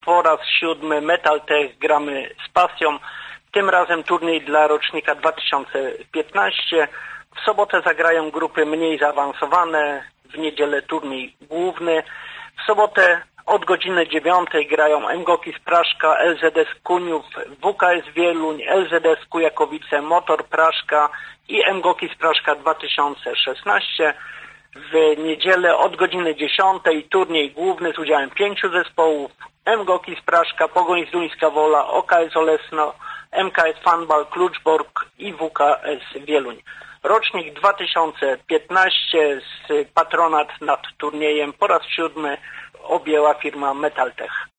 Po raz 7 Metaltech gramy z pasją. Tym razem turniej dla rocznika 2015. W sobotę zagrają grupy mniej zaawansowane, w niedzielę turniej główny. W sobotę od godziny 9 grają MGOKiS Praszka, LZS Kuniów, WKS Wieluń, LZS Kujakowice, Motor Praszka i MGOKiS Praszka 2016. W niedzielę od godziny 10 turniej główny z udziałem 5 zespołów: MGOKiS Praszka, Pogoń Zduńska Wola, OKS Olesno, MKS Fanbal Kluczbork i WKS Wieluń. Rocznik 2015, patronat nad turniejem po raz 7 objęła firma Metaltech.